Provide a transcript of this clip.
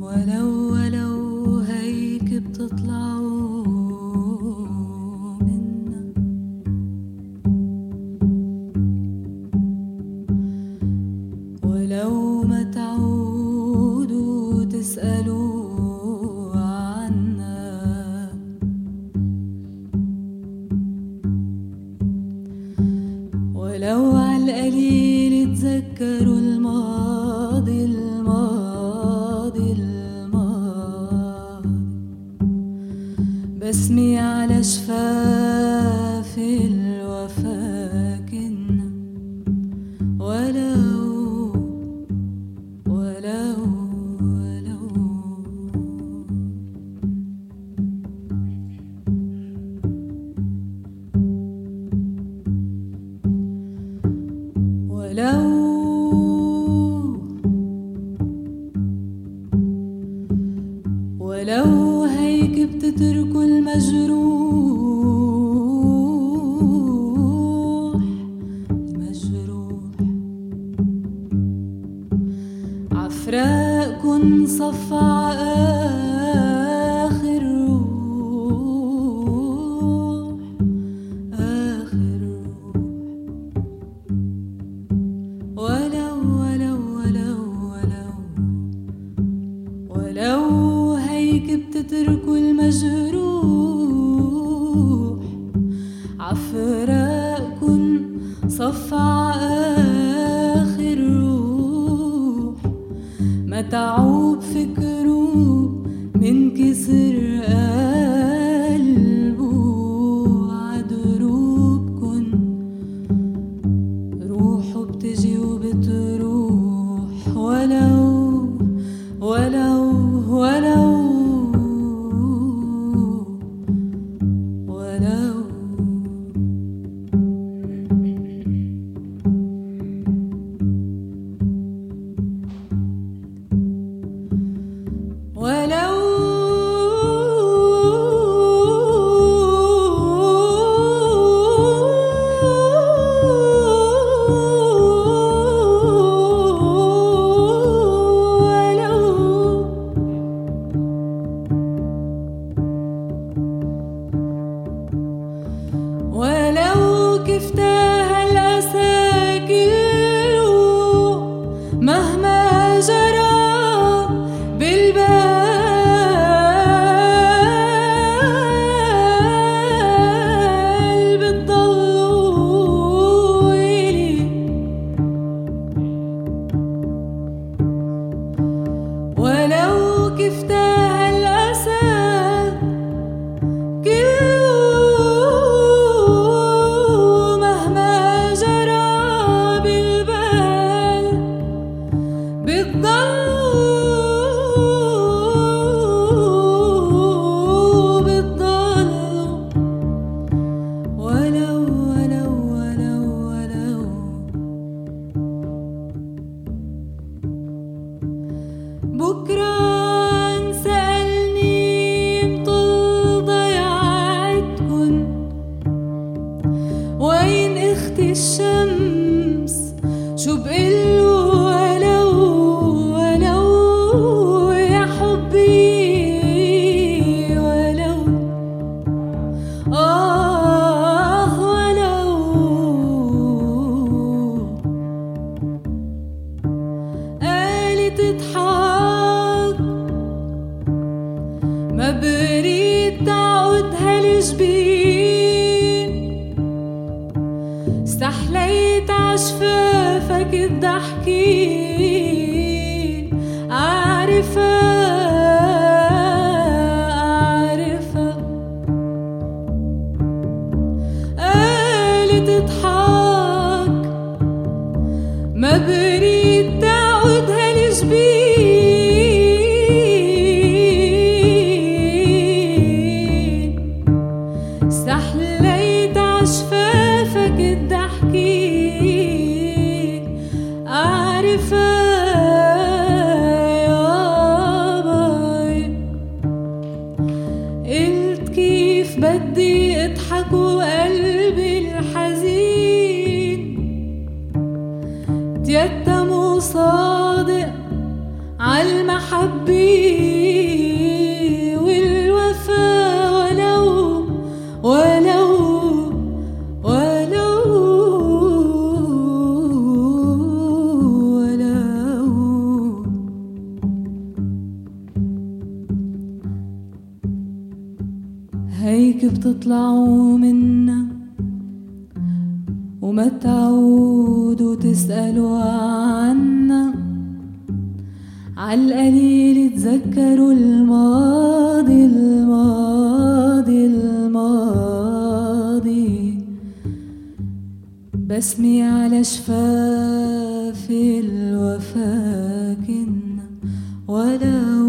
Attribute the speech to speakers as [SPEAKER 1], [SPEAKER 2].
[SPEAKER 1] ولو هيك بتطلعوا منا، ولو ما تعودوا تسألوا عنا، ولو عالقليل تذكروا الماضي الماضي الماضي، بسمي على شفاف الوفا كنا، ولو ولو هيك بتتركوا المجروح عفراقكن صفع آخر روح آخر روح، ولو هيك بتتركوا المجروح عفراقكن صفع آخر روح، ما تعوب فكروا من كسر قلبه عدروبكن، روحه بتجي وبتروح، ولو ولو كفتها الأسى كله مهما جرى بالبال بتضلوا إلي، ولو كفتها الأسى بكرة انسألني بطول ضياعتكن، وين اختي الشمس شو بقلو، ولو يا حبي، ولو قالت تضحك ما بريد تعود هالجبين، استحليت عشفافك الضحكين، أعرفها قالت تضحك ما بريد تعود هالجبين، استحليت عشفافك الضحكين، أعرفها يابا، قلت كيف بدي اضحك وقلبي الحزين تيتم وصادق عالمحبين. هيك بتطلعوا منا وما تعودوا تسألوا عنا، عالقليل تذكروا الماضي الماضي الماضي. بسمي على شفاف الوفا كنا ولا